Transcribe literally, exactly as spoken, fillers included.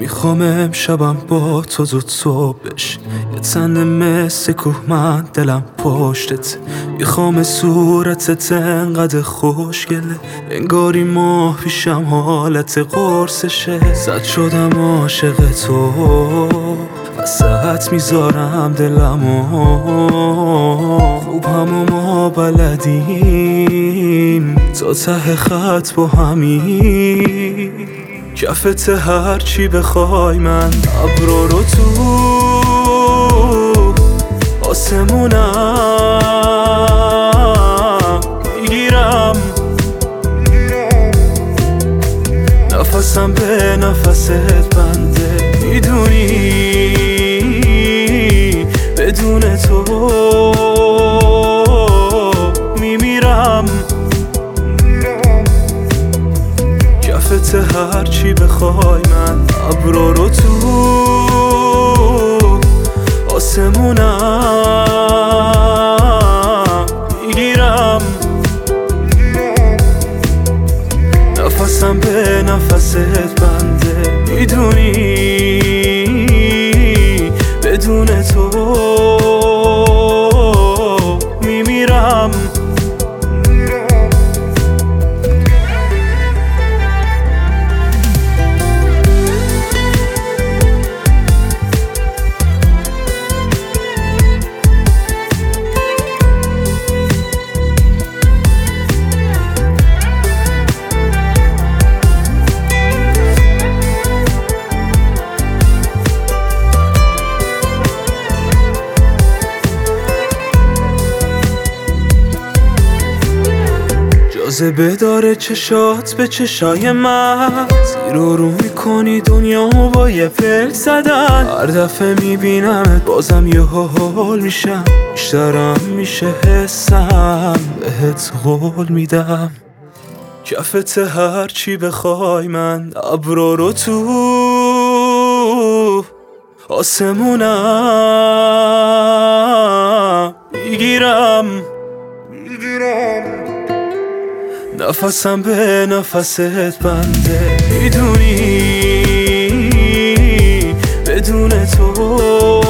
میخوام امشبم با تو زود صبح بشی، یه تنه مثل کوه من دلم پشتت. میخوام صورتت انقدر خوشگله، انگاری ماه پیشم حالت قرصشه. زد شدم عاشق تو، وسط میذارم دلمو، خوب همو ما بلدیم تا ته خط با همین. کفت هرچی بخوای من ابرو رو تو آسمونم میگیرم، نفسم به نفست بنده، میدونی بدون تو میمیرم. کفت هرچی بخوای من ابرو رو تو آسمونم میگیرم، نفسم به نفست بنده، میدونی بدون تو میمیرم. جاذبه داره چشات به چشای من، زیر و رو میکنی دنیامو با یه فکر زدن. هر دفعه میبینمت بازم یه حال میشم، بیشترم میشه حسم، بهت قول میدم. کفت هرچی بخوای من ابرو رو تو آسمونم میگیرم، نفسم به نفست بنده، میدونی بدون تو